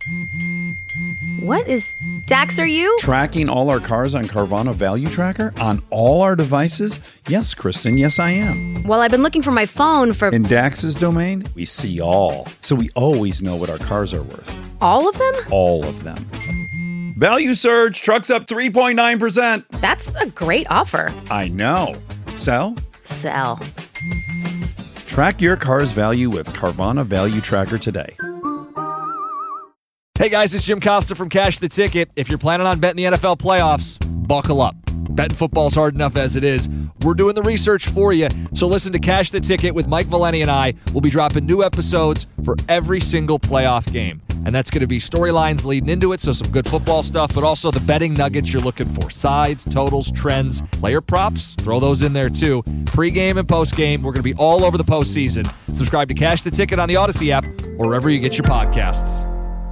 What is... Dax, are you? Tracking all our cars on Carvana Value Tracker on all our devices? Yes, Kristen, yes I am. Well, I've been looking for my phone for... In Dax's domain, we see all. So we always know what our cars are worth. All of them? All of them. Value surge, trucks up 3.9%. That's a great offer. I know. Sell? Sell. Track your car's value with Carvana Value Tracker today. Hey guys, it's Jim Costa from Cash the Ticket. If you're planning on betting the NFL playoffs, buckle up. Betting football's hard enough as it is. We're doing the research for you, so listen to Cash the Ticket with Mike Valeni and I. We'll be dropping new episodes for every single playoff game. And that's going to be storylines leading into it, so some good football stuff, but also the betting nuggets you're looking for. Sides, totals, trends, player props, throw those in there too. Pre-game and post-game, we're going to be all over the postseason. Subscribe to Cash the Ticket on the Odyssey app or wherever you get your podcasts.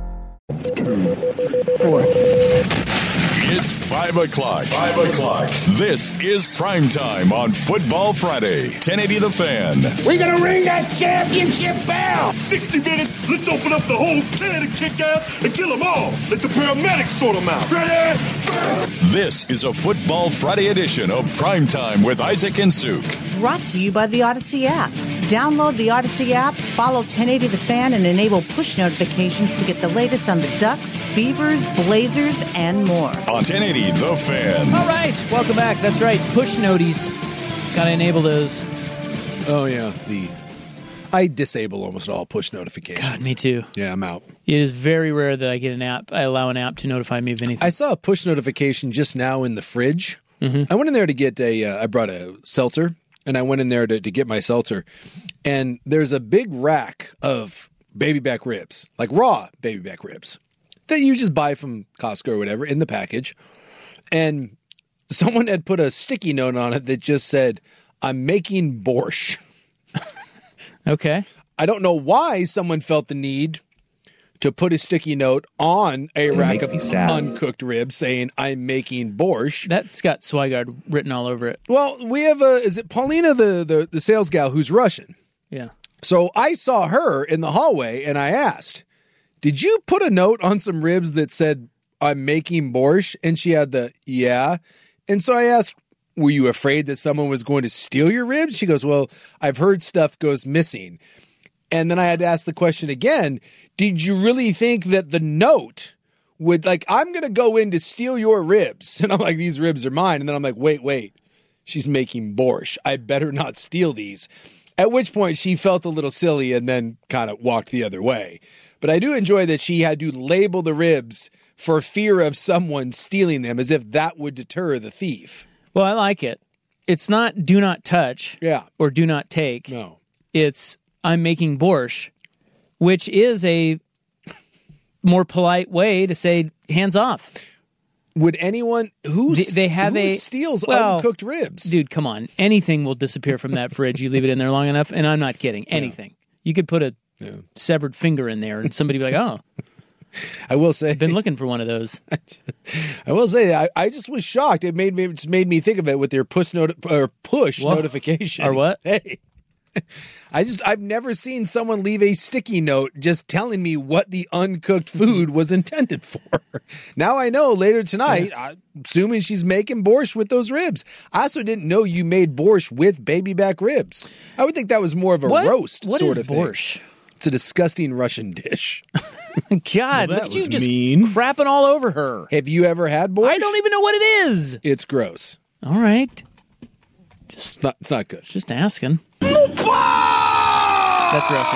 It's 5 o'clock. 5 o'clock. This is primetime on Football Friday. 1080 The Fan. We're going to ring that championship bell. 60 minutes. Let's open up the whole can and kick ass and kill them all. Let the paramedics sort them out. Ready? This is a Football Friday edition of Primetime with Isaac and Suk. Brought to you by the Odyssey app. Download the Odyssey app, follow 1080 The Fan, and enable push notifications to get the latest on the Ducks, Beavers, Blazers, and more. On 1080 The Fan. All right, welcome back. That's right, push noties. Got to enable those. Oh, yeah. I disable almost all push notifications. God, me too. Yeah, I'm out. It is very rare that I allow an app to notify me of anything. I saw a push notification just now in the fridge. Mm-hmm. I went in there to get I brought a seltzer, and I went in there to get my seltzer. And there's a big rack of baby back ribs, like raw baby back ribs, that you just buy from Costco or whatever in the package. And someone had put a sticky note on it that just said, "I'm making borscht." Okay. I don't know why someone felt the need to put a sticky note on a rack of uncooked ribs saying, "I'm making borscht." That's got Swigard written all over it. Well, we have is it Paulina, the sales gal who's Russian? Yeah. So I saw her in the hallway and I asked, "Did you put a note on some ribs that said, 'I'm making borscht'?" And she had yeah. And so I asked, "Were you afraid that someone was going to steal your ribs?" She goes, "Well, I've heard stuff goes missing." And then I had to ask the question again, did you really think that the note would, like, "I'm going to go in to steal your ribs"? And I'm like, "These ribs are mine." And then I'm like, wait, she's making borscht. I better not steal these. At which point she felt a little silly and then kind of walked the other way. But I do enjoy that she had to label the ribs for fear of someone stealing them, as if that would deter the thief. Well, I like it. It's not do not touch or do not take. No. It's "I'm making borscht," which is a more polite way to say hands off. Would anyone who steals uncooked ribs? Dude, come on. Anything will disappear from that fridge. You leave it in there long enough, and I'm not kidding. Anything. Yeah. You could put a severed finger in there, and somebody would be like, "Oh." I will say, I've been looking for one of those. I will say, I just was shocked. It made me think of it with their push notification. Or what? Hey, I've never seen someone leave a sticky note just telling me what the uncooked food was intended for. Now I know later tonight, assuming she's making borscht with those ribs. I also didn't know you made borscht with baby back ribs. I would think that was more of a roast sort of thing. What is borscht? It's a disgusting Russian dish. God, look at you just crapping all over her. Have you ever had borscht? I don't even know what it is. It's gross. All right. It's not good. Just asking. That's Russian.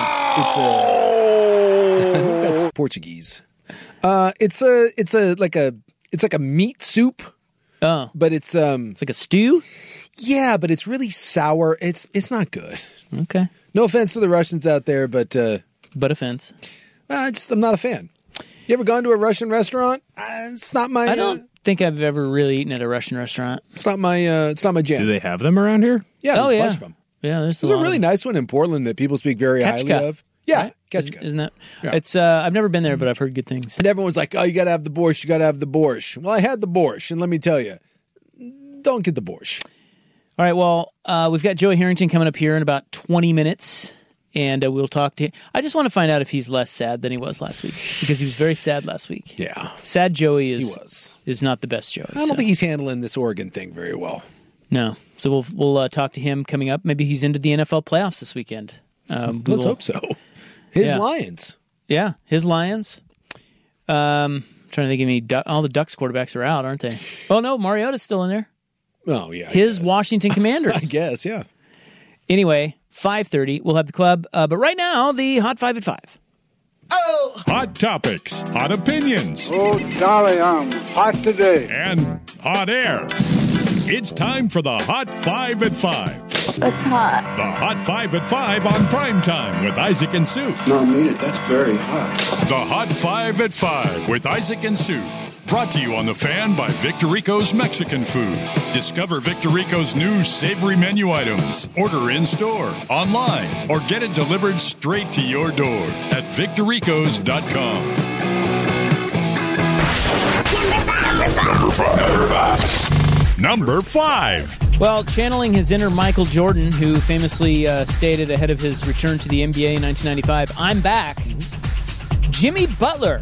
I think that's Portuguese. It's like a meat soup. Oh. But it's like a stew? Yeah, but it's really sour. It's not good. Okay. No offense to the Russians out there, but offense. I'm not a fan. You ever gone to a Russian restaurant? It's not my. I don't think I've ever really eaten at a Russian restaurant. It's not my jam. Do they have them around here? Yeah, there's a bunch of them. Yeah, there's a really nice one in Portland that people speak very highly of. Yeah, right? Ketchka. Isn't that? Yeah. It's I've never been there, but I've heard good things. And everyone's like, "Oh, you got to have the borscht. You got to have the borscht." Well, I had the borscht, and let me tell you, don't get the borscht. All right, well, we've got Joey Harrington coming up here in about 20 minutes. And we'll talk to him. I just want to find out if he's less sad than he was last week, because he was very sad last week. Yeah. Sad Joey He is not the best Joey. I don't think he's handling this Oregon thing very well. No. So we'll talk to him coming up. Maybe he's into the NFL playoffs this weekend. Let's hope so. His Lions. Yeah, his Lions. Trying to think of any. All the Ducks quarterbacks are out, aren't they? Oh, no, Mariota's still in there. Oh, yeah. His Washington Commanders. I guess, yeah. Anyway, 5:30, we'll have the club. But right now, the Hot 5 at 5. Oh! Hot topics, hot opinions. Oh, golly, I'm hot today. And hot air. It's time for the Hot 5 at 5. It's hot. The Hot 5 at 5 on Primetime with Isaac and Sue. No, I mean it. That's very hot. The Hot 5 at 5 with Isaac and Sue. Brought to you on The Fan by Victorico's Mexican Food. Discover Victorico's new savory menu items. Order in store, online, or get it delivered straight to your door at victoricos.com. Number 5. Well, channeling his inner Michael Jordan, who famously stated ahead of his return to the NBA in 1995, "I'm back." Jimmy Butler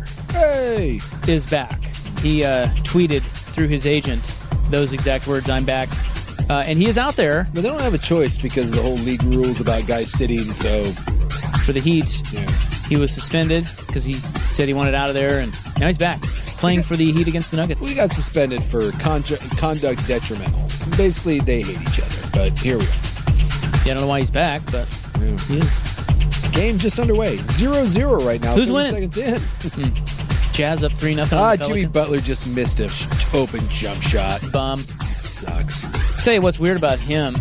is back. He tweeted through his agent those exact words, "I'm back." And he is out there. But they don't have a choice because of the whole league rules about guys sitting, so... For the Heat, he was suspended because he said he wanted out of there, and now he's back, playing for the Heat against the Nuggets. We got suspended for conduct detrimental. Basically, they hate each other, but here we are. Yeah, I don't know why he's back, but he is. Game just underway. 0-0 right now. Who's winning? Seconds in. Jazz up 3-0. Jimmy Butler just missed a open jump shot. Bum. Sucks. I'll tell you what's weird about him.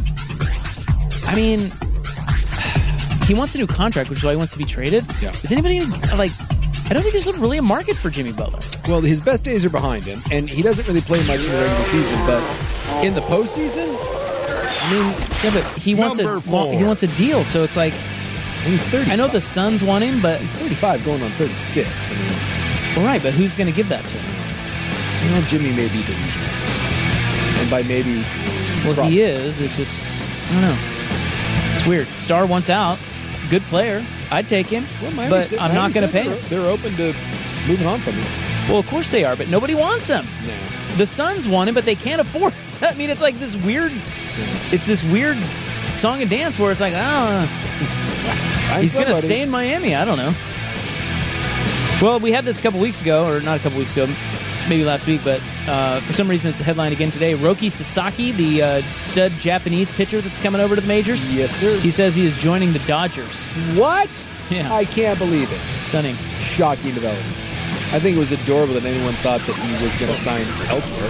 I mean, he wants a new contract, which is why he wants to be traded. Yeah. Is anybody like? I don't think there's really a market for Jimmy Butler. Well, his best days are behind him, and he doesn't really play much in the regular season. But in the postseason, I mean, yeah, but he wants a deal. So it's like, and he's 30. I know the Suns want him, but he's 35, going on 36. I mean, all right, but who's going to give that to him? You know, Jimmy may be delusional, and by maybe, well, he is. It's just, I don't know. It's weird. Star wants out. Good player. I'd take him, but I'm not going to pay him. They're open to moving on from him. Well, of course they are, but nobody wants him. No. The Suns want him, but they can't afford. I mean, it's like this weird. It's this weird song and dance where it's like, he's going to stay in Miami. I don't know. Well, we had this a couple weeks ago, or not a couple weeks ago, maybe last week, but for some reason it's a headline again today. Roki Sasaki, the stud Japanese pitcher that's coming over to the majors. Yes, sir. He says he is joining the Dodgers. What? Yeah. I can't believe it. Stunning. Shocking development. I think it was adorable that anyone thought that he was going to sign elsewhere.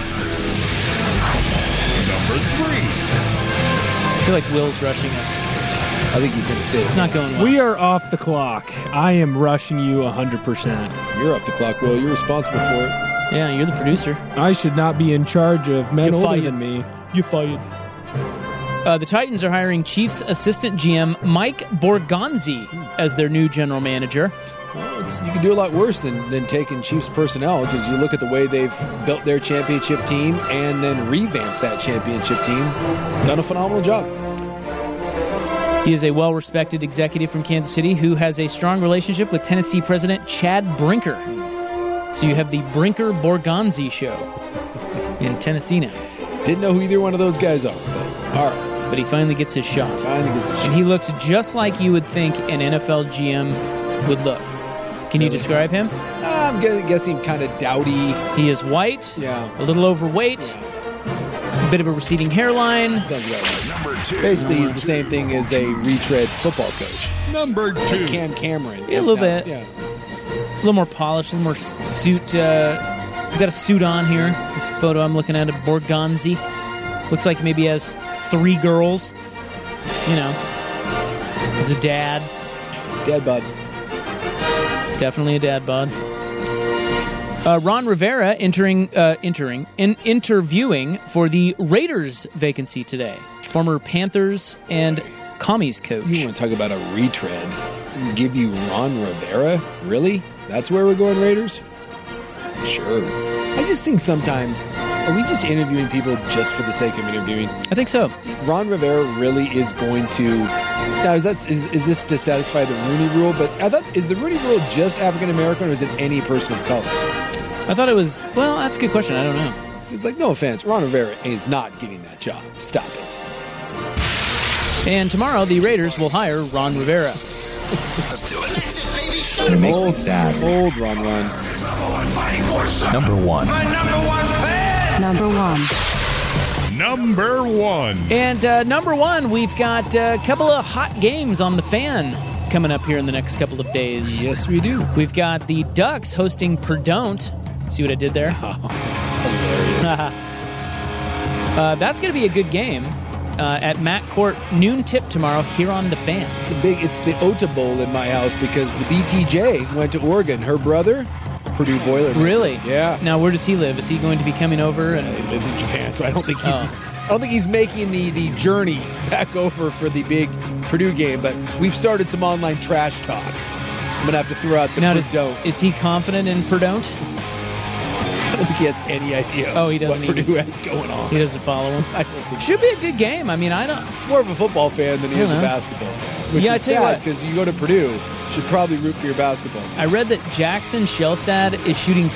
Number 3. I feel like Will's rushing us. I think he's in the state. It's not going well. We are off the clock. I am rushing you 100%. You're off the clock, Will. You're responsible for it. Yeah, you're the producer. I should not be in charge of men older than me. You fired. The Titans are hiring Chiefs assistant GM Mike Borgonzi as their new general manager. Well, you can do a lot worse than taking Chiefs personnel, because you look at the way they've built their championship team and then revamped that championship team. Done a phenomenal job. He is a well-respected executive from Kansas City who has a strong relationship with Tennessee President Chad Brinker. So you have the Brinker-Borgonzi show in Tennessee now. Didn't know who either one of those guys are, but all right. But he finally gets his shot. And he looks just like you would think an NFL GM would look. Can you describe him? I'm guessing kind of dowdy. He is white, a little overweight, a bit of a receding hairline. Sounds about right. Number 2. Basically, he's the same thing as a retread football coach. Number 2. Like Cam Cameron. Yeah, a little bit. Yeah. A little more polished, a little more suit. He's got a suit on here. This photo I'm looking at of Borgonzi. Looks like maybe he has 3 girls. You know, he's a dad. Dad bod. Definitely a dad bod. Ron Rivera interviewing for the Raiders vacancy today. Former Panthers and Commies coach. You want to talk about a retread? Give you Ron Rivera? Really? That's where we're going, Raiders? Sure. I just think sometimes, are we just interviewing people just for the sake of interviewing? I think so. Ron Rivera really is going to Now, is this to satisfy the Rooney Rule? But I thought, is the Rooney Rule just African American, or is it any person of color? I thought it was. Well, that's a good question. I don't know. It's like, no offense, Ron Rivera is not getting that job. Stop it. And tomorrow, the Raiders will hire Ron Rivera. Let's do it. That's it, baby. It makes me sad. Old Ron. Number one. My number one fan. Number one. Number one. And number one, we've got a couple of hot games on the Fan coming up here in the next couple of days. Yes, we do. We've got the Ducks hosting Perdon't. See what I did there? Hilarious. That's going to be a good game at Matt Court, noon tip tomorrow here on the Fan. It's the Ota Bowl in my house because the BTJ went to Oregon. Her brother, Purdue Boilerman. Really? Yeah. Now, where does he live? Is he going to be coming over? And He lives in Japan, so I don't think he's making the journey back over for the big Purdue game. But we've started some online trash talk. I'm gonna have to throw out the Perdon'ts. Is he confident in Perdon't? I don't think he has any idea he doesn't what Purdue has going on. He doesn't follow him. I don't think Should be a good game. I mean, I don't. He's more of a football fan than he is a basketball fan. Which is sad because you go to Purdue, you should probably root for your basketball team. I read that Jackson Shellstad is shooting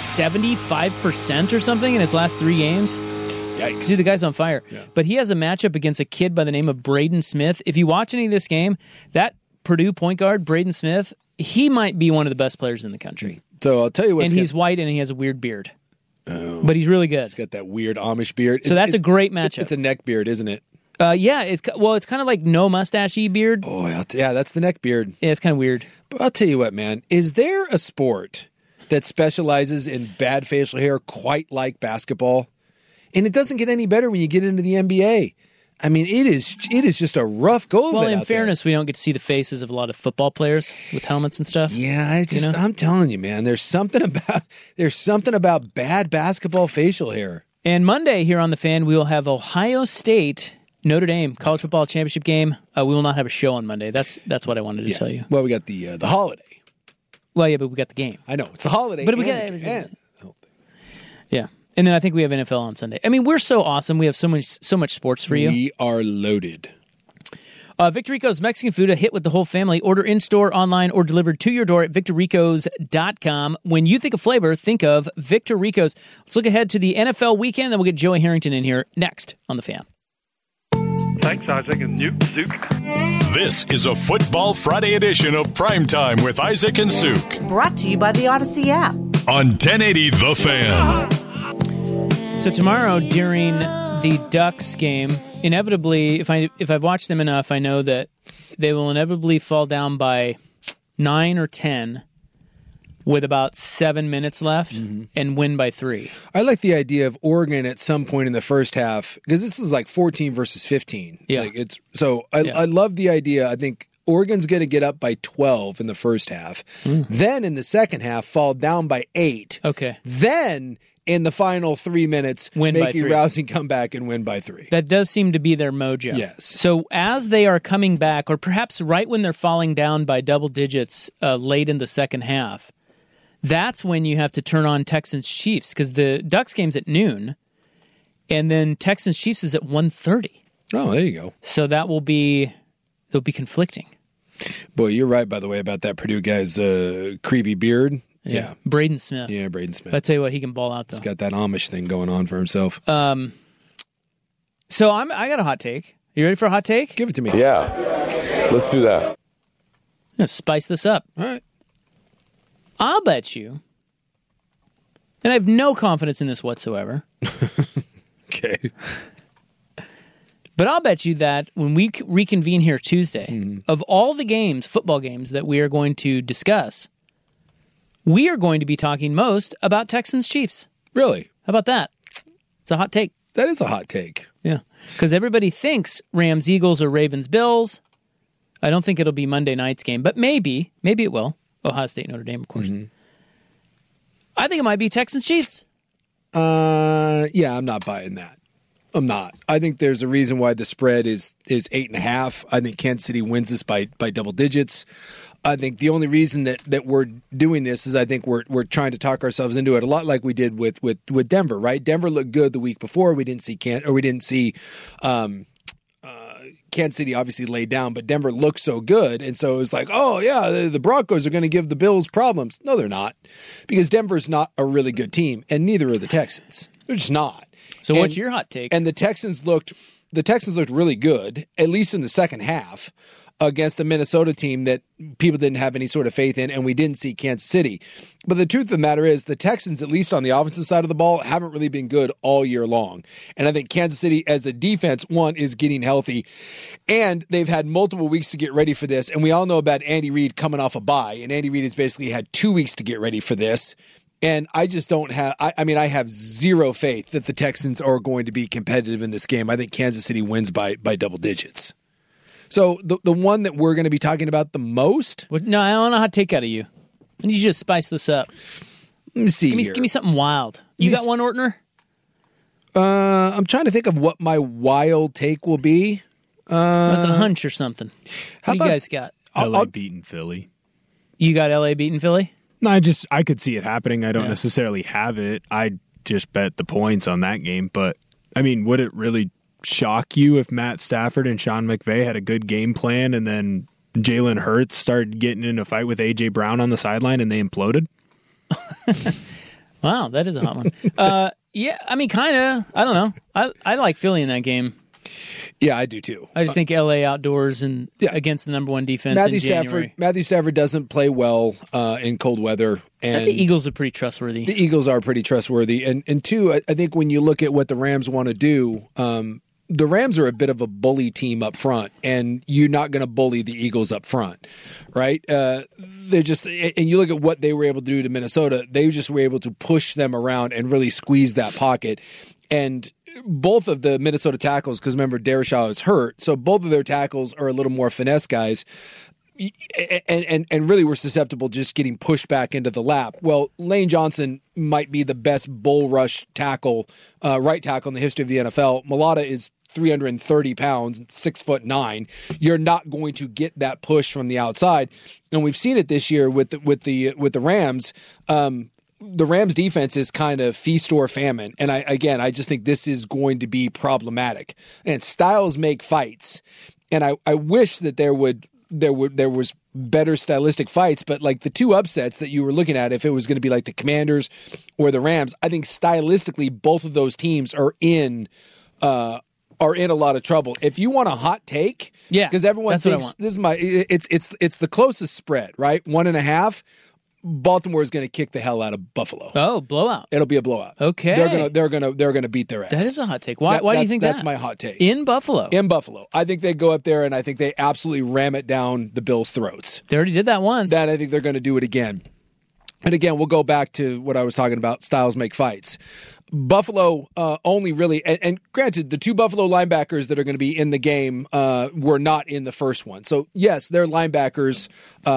75% or something in his last 3 games. Yikes. Dude, the guy's on fire. Yeah. But he has a matchup against a kid by the name of Braden Smith. If you watch any of this game, that Purdue point guard, Braden Smith, he might be one of the best players in the country. So I'll tell you what. And he's white and he has a weird beard. Oh. But he's really good. He's got that weird Amish beard. So that's a great matchup. It's a neck beard, isn't it? Yeah, it's kind of like no mustache-y beard. Boy, that's the neck beard. Yeah, it's kind of weird. But I'll tell you what, man. Is there a sport that specializes in bad facial hair quite like basketball? And it doesn't get any better when you get into the NBA. I mean, it is just a rough go of it. Well, in fairness, we don't get to see the faces of a lot of football players with helmets and stuff. Yeah, I'm telling you, man. There's something about bad basketball facial hair. And Monday here on the Fan, we will have Ohio State, Notre Dame college football championship game. We will not have a show on Monday. That's what I wanted to tell you. Well, we got the holiday. Well, yeah, but we got the game. I know it's the holiday, but we got yeah. And then I think we have NFL on Sunday. I mean, we're so awesome. We have so much sports for you. We are loaded. Victor Rico's Mexican food, a hit with the whole family. Order in-store, online, or delivered to your door at victorricos.com. When you think of flavor, think of Victor Rico's. Let's look ahead to the NFL weekend, then we'll get Joey Harrington in here next on The Fan. Thanks, Isaac and Zook. This is a Football Friday edition of Primetime with Isaac and Zook. Brought to you by the Odyssey app. On 1080 The Fan. So tomorrow during the Ducks game, inevitably, if I've watched them enough, I know that they will inevitably fall down by 9 or 10 with about 7 minutes left and win by 3. I like the idea of Oregon at some point in the first half, because this is like 14 versus 15. Yeah. I love the idea. I think Oregon's going to get up by 12 in the first half. Then in the second half, fall down by 8. Okay. Then in the final 3 minutes, make a rousing comeback and win by 3. That does seem to be their mojo. Yes. So as they are coming back, or perhaps right when they're falling down by double digits late in the second half, that's when you have to turn on Texans-Chiefs, because the Ducks game's at noon, and then Texans-Chiefs is at 1:30. Oh, there you go. So they'll be conflicting. Boy, you're right, by the way, about that Purdue guy's creepy beard. Yeah. Braden Smith. Yeah, Braden Smith. I tell you what, he can ball out, though. He's got that Amish thing going on for himself. So I got a hot take. You ready for a hot take? Give it to me. Yeah. Let's do that. I'm going to spice this up. All right. I'll bet you, and I have no confidence in this whatsoever. Okay. But I'll bet you that when we reconvene here Tuesday, of all the games, football games, that we are going to discuss, we are going to be talking most about Texans-Chiefs. Really? How about that? It's a hot take. That is a hot take. Yeah. Because everybody thinks Rams-Eagles or Ravens-Bills. I don't think it'll be Monday night's game, but maybe it will. Ohio State, Notre Dame, of course. I think it might be Texans-Chiefs. Yeah, I'm not buying that. I'm not. I think there's a reason why the spread is 8.5. I think Kansas City wins this by double digits. I think the only reason that we're doing this is I think we're trying to talk ourselves into it, a lot like we did with Denver, right? Denver looked good the week before. We didn't see Kansas City obviously laid down, but Denver looked so good. And so it was like, oh, yeah, the Broncos are going to give the Bills problems. No, they're not, because Denver's not a really good team, and neither are the Texans. They're just not. So what's your hot take? And the Texans looked really good, at least in the second half, against the Minnesota team that people didn't have any sort of faith in, and we didn't see Kansas City. But the truth of the matter is the Texans, at least on the offensive side of the ball, haven't really been good all year long. And I think Kansas City as a defense, one, is getting healthy, and they've had multiple weeks to get ready for this. And we all know about Andy Reid coming off a bye, and Andy Reid has basically had 2 weeks to get ready for this. And I just don't have – I have zero faith that the Texans are going to be competitive in this game. I think Kansas City wins by double digits. So the one that we're going to be talking about the most? No, I want a hot take out of you. I need you to spice this up. Let me see Give me something wild. You got one, Ortner? I'm trying to think of what my wild take will be. Like a hunch or something. What do you guys got? LA beating Philly. You got LA beating Philly? No, I could see it happening. I don't necessarily have it. I just bet the points on that game. But, I mean, would it really shock you if Matt Stafford and Sean McVay had a good game plan and then Jalen Hurts started getting in a fight with A.J. Brown on the sideline and they imploded? Wow, that is a hot one. Yeah, I mean, kind of. I don't know. I like Philly in that game. Yeah, I do too. I just think LA outdoors and against the number one defense in January. Matthew Stafford doesn't play well in cold weather. And the Eagles are pretty trustworthy. The Eagles are pretty trustworthy. And two, I think when you look at what the Rams want to do, the Rams are a bit of a bully team up front, and you're not going to bully the Eagles up front, right? They're just, and you look at what they were able to do to Minnesota, they just were able to push them around and really squeeze that pocket. And both of the Minnesota tackles, because remember, Darrisaw is hurt, so both of their tackles are a little more finesse guys, and really were susceptible just getting pushed back into the lap. Well, Lane Johnson might be the best bull rush tackle, right tackle in the history of the NFL. Mulata is 330 pounds, 6'9". You're not going to get that push from the outside, and we've seen it this year with the Rams. The Rams defense is kind of feast or famine. And I just think this is going to be problematic. And styles make fights. And I wish that there was better stylistic fights, but like the two upsets that you were looking at, if it was going to be like the Commanders or the Rams, I think stylistically both of those teams are in a lot of trouble. If you want a hot take, because everyone thinks this is it's the closest spread, right? 1.5. Baltimore is going to kick the hell out of Buffalo. Oh, blowout! It'll be a blowout. Okay, they're gonna beat their ass. That is a hot take. Why do you think that's my hot take? In Buffalo, I think they go up there and I think they absolutely ram it down the Bills' throats. They already did that once. I think they're going to do it again. And again, we'll go back to what I was talking about. Styles make fights. Buffalo only really, and granted, the two Buffalo linebackers that are going to be in the game were not in the first one. So yes, their linebackers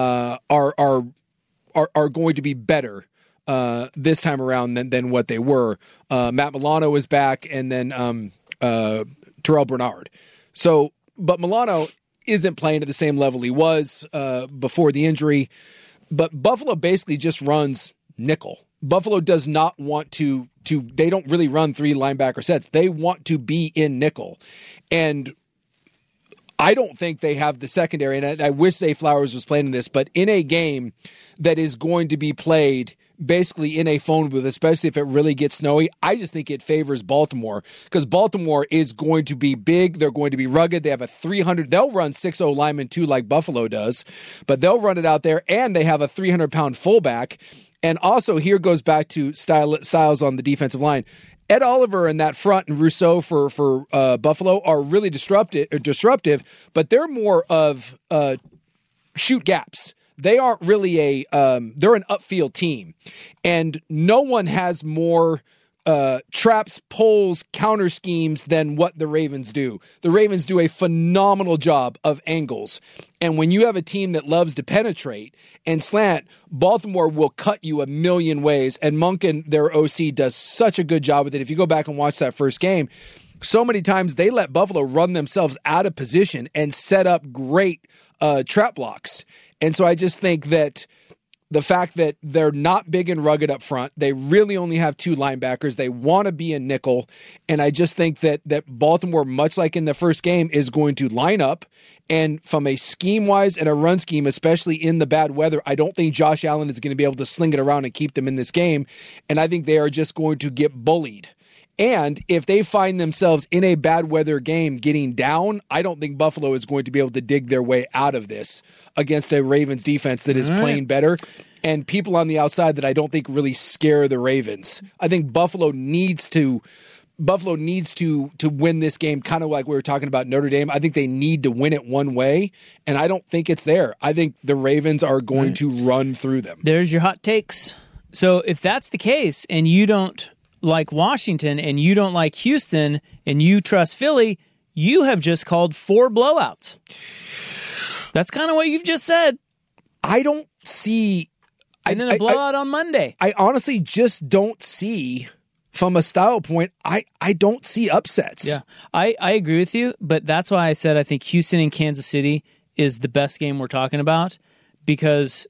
are going to be better this time around than what they were. Matt Milano is back, and then Terrell Bernard. So, but Milano isn't playing at the same level he was before the injury. But Buffalo basically just runs nickel. Buffalo does not want to they don't really run three linebacker sets. They want to be in nickel. And I don't think they have the secondary, and I wish Zay Flowers was playing in this, but in a game that is going to be played basically in a phone booth, especially if it really gets snowy, I just think it favors Baltimore, because Baltimore is going to be big. They're going to be rugged. They have they'll run 6-0 linemen too, like Buffalo does, but they'll run it out there, and they have a 300-pound fullback. And also here goes back to Styles on the defensive line. Ed Oliver in that front and Rousseau for Buffalo are really disruptive, but they're more of shoot gaps. They aren't really they're an upfield team, and no one has more traps, pulls, counter schemes than what the Ravens do. The Ravens do a phenomenal job of angles, and when you have a team that loves to penetrate and slant, Baltimore will cut you a million ways, and Monken, their OC, does such a good job with it. If you go back and watch that first game, so many times they let Buffalo run themselves out of position and set up great trap blocks. And so I just think that the fact that they're not big and rugged up front. They really only have 2 linebackers. They want to be a nickel. And I just think that Baltimore, much like in the first game, is going to line up. And from a scheme-wise and a run scheme, especially in the bad weather, I don't think Josh Allen is going to be able to sling it around and keep them in this game. And I think they are just going to get bullied. And if they find themselves in a bad weather game getting down, I don't think Buffalo is going to be able to dig their way out of this against a Ravens defense that is playing better and people on the outside that I don't think really scare the Ravens. I think Buffalo needs to win this game, kind of like we were talking about Notre Dame. I think they need to win it one way, and I don't think it's there. I think the Ravens are going to run through them. There's your hot takes. So if that's the case and you don't like Washington and you don't like Houston and you trust Philly, you have just called 4 blowouts. That's kind of what you've just said. I don't see... And then a blowout on Monday. I honestly just don't see, from a style point, I don't see upsets. Yeah, I agree with you, but that's why I said I think Houston and Kansas City is the best game we're talking about, because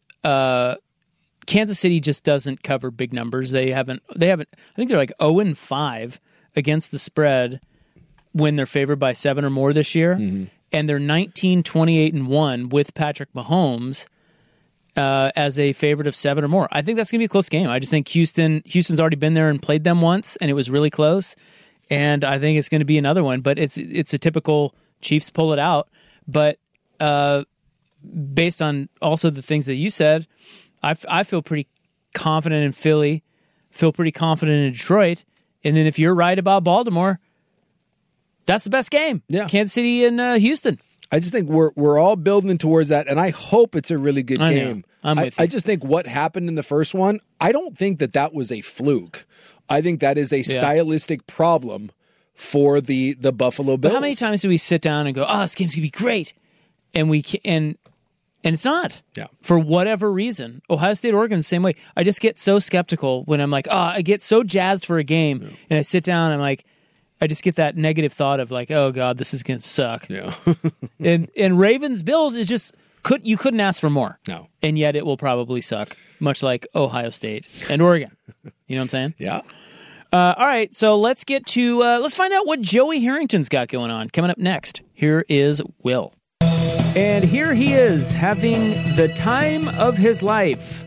Kansas City just doesn't cover big numbers. They haven't. I think they're like 0-5 against the spread when they're favored by 7 or more this year, and they're 19-28-1 with Patrick Mahomes as a favorite of 7 or more. I think that's going to be a close game. I just think Houston's already been there and played them once, and it was really close. And I think it's going to be another one. But it's a typical Chiefs pull it out. But based on also the things that you said, I feel pretty confident in Philly, feel pretty confident in Detroit. And then if you're right about Baltimore, that's the best game. Yeah. Kansas City and Houston. I just think we're all building towards that, and I hope it's a really good game. I'm with you. I just think what happened in the first one, I don't think that was a fluke. I think that is a stylistic problem for the Buffalo Bills. But how many times do we sit down and go, "Oh, this game's gonna be great," and and it's not. Yeah. For whatever reason, Ohio State, Oregon, the same way. I just get so skeptical when I'm like, I get so jazzed for a game, and I sit down and I'm like, I just get that negative thought of like, oh God, this is gonna suck. Yeah. and Ravens Bills is just you couldn't ask for more. No. And yet it will probably suck, much like Ohio State and Oregon. You know what I'm saying? Yeah. All right, so let's get to let's find out what Joey Harrington's got going on. Coming up next, here is Will. And here he is, having the time of his life,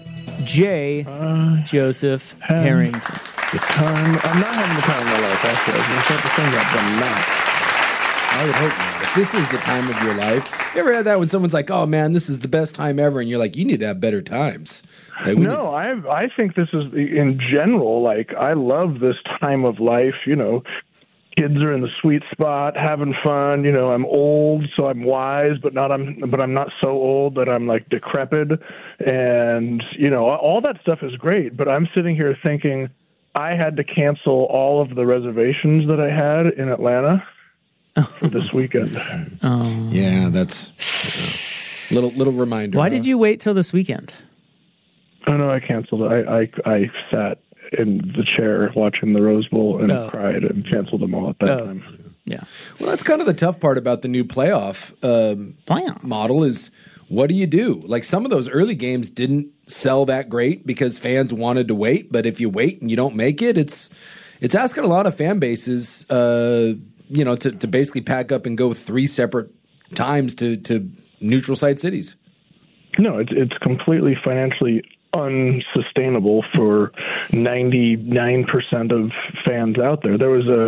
Joseph Harrington. I'm not having the time of my life, actually. I was going to start to sing that, but I'm not. I would hope not. If this is the time of your life, you ever had that when someone's like, oh man, this is the best time ever, and you're like, you need to have better times. Like, no, I think this is, in general, like, I love this time of life, you know. Kids are in the sweet spot, having fun. You know, I'm old, so I'm wise, but I'm not so old that I'm like decrepit. And you know, all that stuff is great. But I'm sitting here thinking, I had to cancel all of the reservations that I had in Atlanta for this weekend. Oh, yeah, that's a little reminder. Why did you wait till this weekend? Oh no, I canceled it. I sat in the chair watching the Rose Bowl and cried and canceled them all at that time. Yeah. Well, that's kind of the tough part about the new playoff model is what do you do? Like some of those early games didn't sell that great because fans wanted to wait. But if you wait and you don't make it, it's asking a lot of fan bases, to basically pack up and go 3 separate times to neutral site cities. No, it's completely financially unsustainable for 99% of fans out there. There was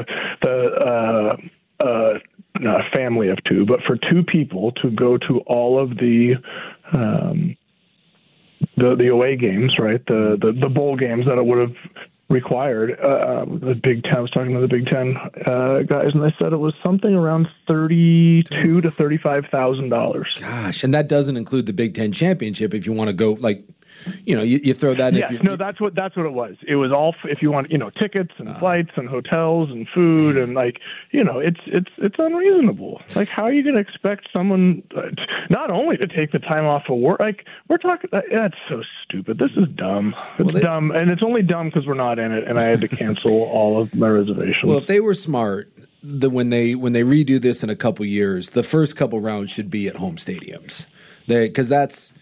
a family of 2, but for 2 people to go to all of the away games, right? The bowl games that it would have required. The Big Ten, I was talking to the Big Ten guys, and they said it was something around $32,000 to $35,000. Gosh, and that doesn't include the Big Ten championship. If you want to go, like, you throw that. Yes, that's what it was. It was all if you want, tickets and flights and hotels and food and it's unreasonable. Like, how are you going to expect someone not only to take the time off of work? Like, we're talking. That's so stupid. This is dumb. It's dumb, and it's only dumb because we're not in it. And I had to cancel all of my reservations. Well, if they were smart, when they redo this in a couple years, the first couple rounds should be at home stadiums, because that's.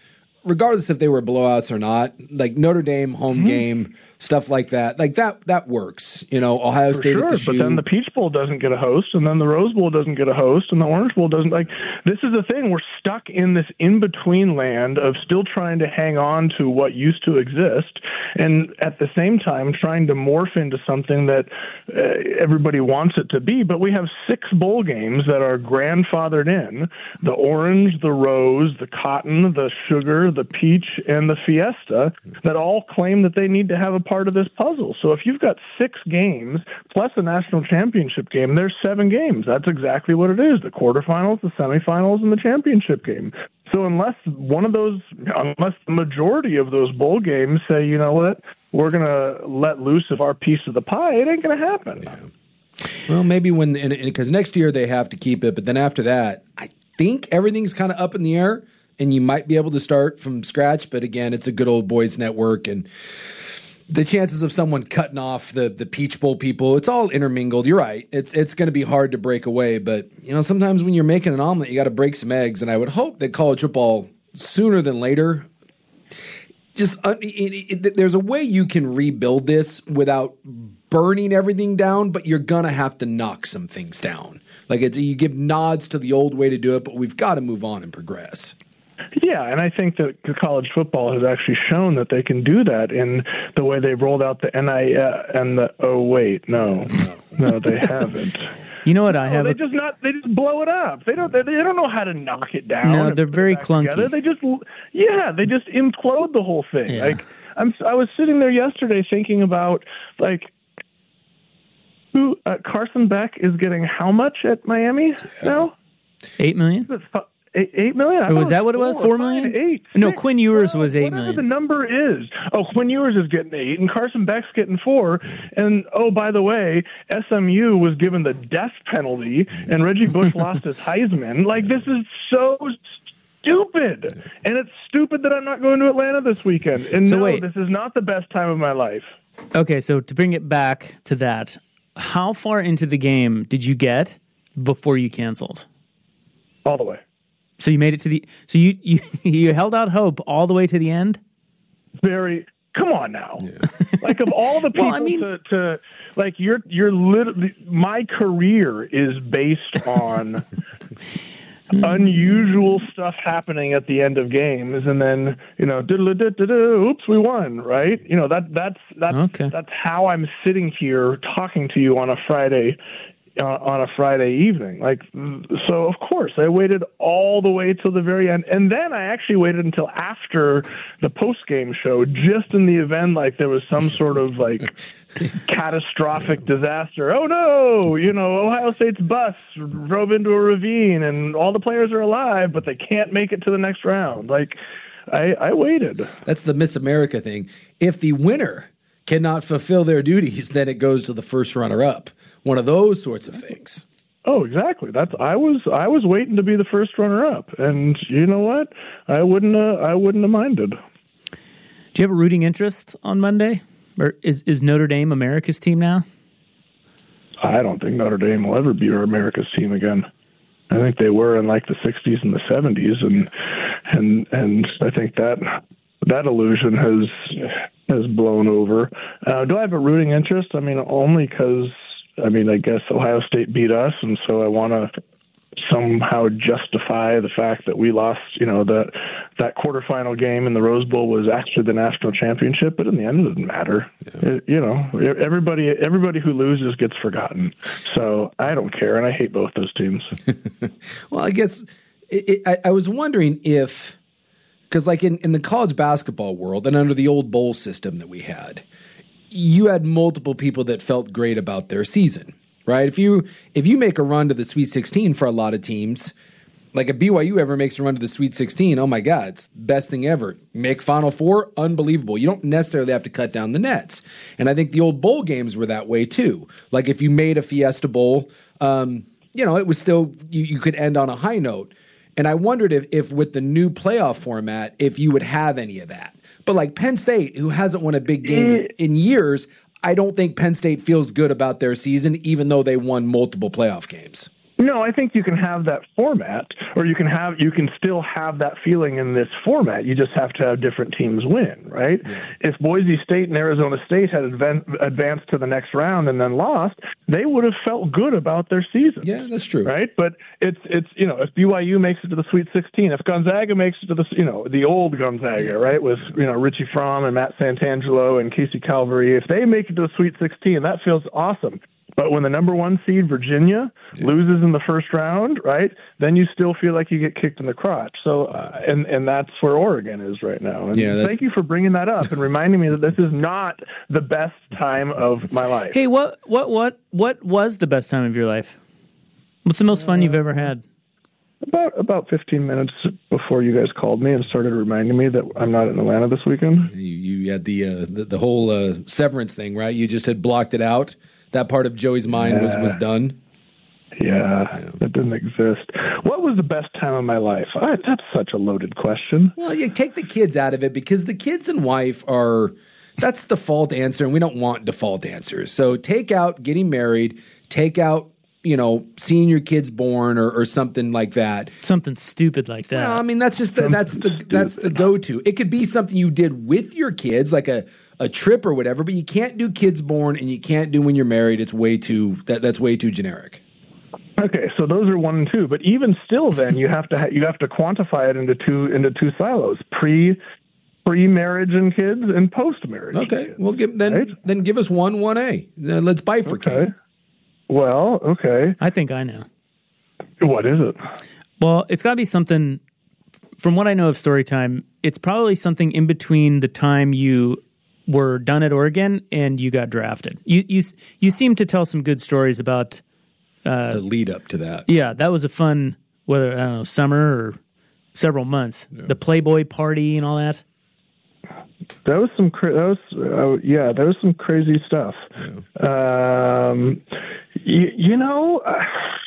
regardless if they were blowouts or not, like Notre Dame home game, stuff like that, that works. Ohio State at the Shoe. But then the Peach Bowl doesn't get a host, and then the Rose Bowl doesn't get a host, and the Orange Bowl doesn't. Like, this is the thing. We're stuck in this in-between land of still trying to hang on to what used to exist, and at the same time trying to morph into something that everybody wants it to be. But we have 6 bowl games that are grandfathered in: the Orange, the Rose, the Cotton, the Sugar, the Peach, and the Fiesta, that all claim that they need to have a part of this puzzle. So if you've got 6 games plus a national championship game, there's 7 games. That's exactly what it is: the quarterfinals, the semifinals, and the championship game. So unless the majority of those bowl games say, you know what, we're going to let loose of our piece of the pie, it ain't going to happen. Yeah. Well, maybe because next year they have to keep it, but then after that, I think everything's kind of up in the air, and you might be able to start from scratch. But again, it's a good old boys network, and the chances of someone cutting off the Peach Bowl people, it's all intermingled. You're right. It's going to be hard to break away. But, sometimes when you're making an omelet, you got to break some eggs. And I would hope that college football, sooner than later, there's a way you can rebuild this without burning everything down, but you're going to have to knock some things down. Like, you give nods to the old way to do it, but we've got to move on and progress. Yeah, and I think that college football has actually shown that they can do that in the way they've rolled out the NIL and the. Oh wait, no, they haven't. You know what I have? They just blow it up. They don't know how to knock it down. No, they're very clunky. Together. They just implode the whole thing. Yeah. Like I was sitting there yesterday thinking about who Carson Beck is getting how much at Miami now? $8 million. $8 million? Or was that what it was? $4 million? 8. No, Quinn Ewers was $8 million. Whatever the number is. Oh, Quinn Ewers is getting 8, and Carson Beck's getting 4. And oh, by the way, SMU was given the death penalty, and Reggie Bush lost his Heisman. Like, this is so stupid, and it's stupid that I'm not going to Atlanta this weekend. And this is not the best time of my life. Okay, so to bring it back to that, how far into the game did you get before you canceled? All the way. So you made it to the. So you held out hope all the way to the end. Come on now. Yeah. Like, of all the people to like, you're literally, my career is based on unusual stuff happening at the end of games, and then oops, we won, right? That's how I'm sitting here talking to you on a Friday evening. Like, so of course I waited all the way till the very end, and then I actually waited until after the post-game show, just in the event like there was some sort of catastrophic disaster. Oh no, Ohio State's bus drove into a ravine and all the players are alive, but they can't make it to the next round. Like, I waited. That's the Miss America thing. If the winner cannot fulfill their duties, then it goes to the first runner-up. One of those sorts of things. Oh, exactly. I was waiting to be the first runner-up, and you know what? I wouldn't have minded. Do you have a rooting interest on Monday, or is Notre Dame America's team now? I don't think Notre Dame will ever be America's team again. I think they were in the 60s and the 70s, and I think that illusion has blown over. Do I have a rooting interest? I mean, only because. I guess Ohio State beat us, and so I want to somehow justify the fact that we lost, that quarterfinal game in the Rose Bowl was actually the national championship, but in the end it doesn't matter. Yeah. Everybody who loses gets forgotten. So I don't care, and I hate both those teams. Well, I guess I was wondering if, because in the college basketball world and under the old bowl system that we had, you had multiple people that felt great about their season, right? If you make a run to the Sweet 16 for a lot of teams, like if BYU ever makes a run to the Sweet 16, oh my God, it's best thing ever. Make Final Four, unbelievable. You don't necessarily have to cut down the nets. And I think the old bowl games were that way too. Like if you made a Fiesta Bowl, it was still, you could end on a high note. And I wondered if with the new playoff format, if you would have any of that. But like Penn State, who hasn't won a big game in years, I don't think Penn State feels good about their season, even though they won multiple playoff games. No, I think you can have that format, or you can still have that feeling in this format. You just have to have different teams win, right? Yeah. If Boise State and Arizona State had advanced to the next round and then lost, they would have felt good about their season. Yeah, that's true. Right? But it's if BYU makes it to the Sweet 16, if Gonzaga makes it to the old Gonzaga, right, with Richie Fromm and Matt Santangelo and Casey Calvary, if they make it to the Sweet 16, that feels awesome. But when the number 1 seed, Virginia, loses in the first round, right, then you still feel like you get kicked in the crotch. So, and that's where Oregon is right now. And thank you for bringing that up and reminding me that this is not the best time of my life. Hey, what was the best time of your life? What's the most fun you've ever had? About 15 minutes before you guys called me and started reminding me that I'm not in Atlanta this weekend. You had the whole severance thing, right? You just had blocked it out. That part of Joey's mind was done. Yeah, that didn't exist. What was the best time of my life? That's such a loaded question. Well, you take the kids out of it because the kids and wife that's the default answer, and we don't want default answers. So take out getting married, take out, seeing your kids born or something like that. Something stupid like that. Well, I mean, that's just that's the go-to. It could be something you did with your kids, like a trip or whatever, but you can't do kids born and you can't do when you're married. It's way too that's way too generic. Okay, so those are 1 and 2, but even still, then you have to quantify it into two silos: pre-marriage and kids and post-marriage. Okay, well then give us 1A. Let's bifurcate. Okay. Well, okay. I think I know. What is it? Well, it's got to be something. From what I know of Storytime, it's probably something in between the time you were done at Oregon and you got drafted. You seem to tell some good stories about the lead up to that. Yeah, that was a fun, summer or several months. Yeah. The Playboy party and all that. That was some crazy stuff. Yeah.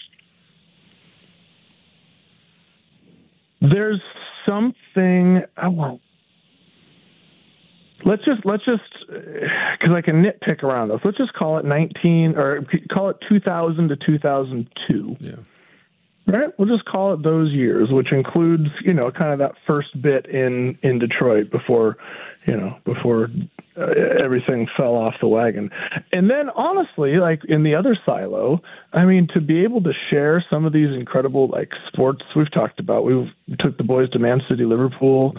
There's something I won't. Let's just because I can nitpick around this. Let's just call it 2000 to 2002. Yeah. Right. We'll just call it those years, which includes kind of that first bit in Detroit before everything fell off the wagon. And then honestly, like in the other silo, I mean, to be able to share some of these incredible like sports we've talked about. We took the boys to Man City, Liverpool.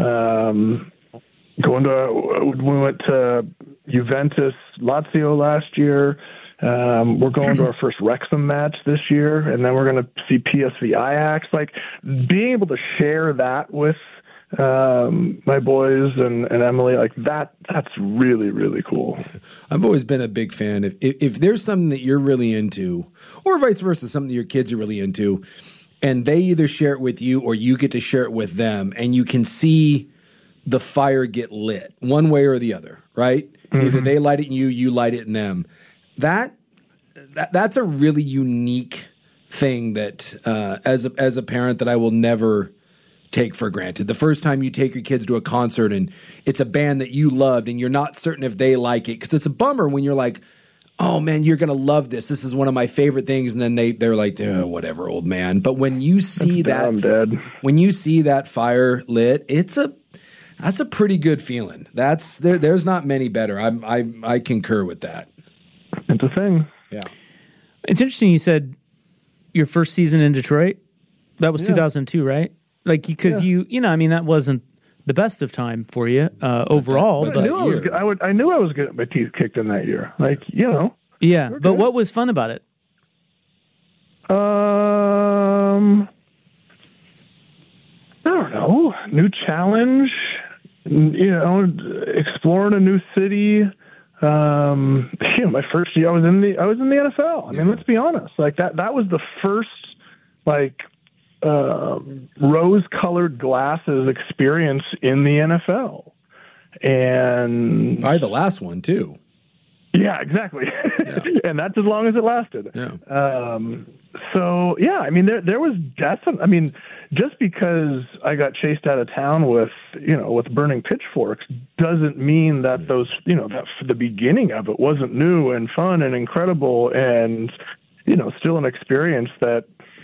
We went to Juventus, Lazio last year. We're going to our first Wrexham match this year, and then we're going to see PSV Ajax. Like being able to share that with my boys and Emily, like that's really, really cool. I've always been a big fan. If there's something that you're really into, or vice versa, something that your kids are really into, and they either share it with you or you get to share it with them, and you can see the fire get lit one way or the other, right? Mm-hmm. Either they light it in you, you light it in them. That's a really unique thing that as a parent that I will never take for granted. The first time you take your kids to a concert and it's a band that you loved and you're not certain if they like it, because it's a bummer when you're like, oh man, you're gonna love this. This is one of my favorite things, and then they're like, whatever, old man. But when you see when you see that fire lit, that's a pretty good feeling. There's not many better. I concur with that. It's a thing. Yeah. It's interesting you said your first season in Detroit. That was 2002, right? Like because that wasn't the best of time for you overall. But I knew I was getting my teeth kicked in that year. Like Yeah, but what was fun about it? I don't know. New challenge. Exploring a new city. My first year I was in the NFL. I mean, let's be honest. Like that was the first rose-colored glasses experience in the NFL. And the last one too. Yeah, exactly. Yeah. And that's as long as it lasted. Yeah. So yeah, I mean, there was definitely. I mean, just because I got chased out of town with burning pitchforks doesn't mean that that the beginning of it wasn't new and fun and incredible and still an experience that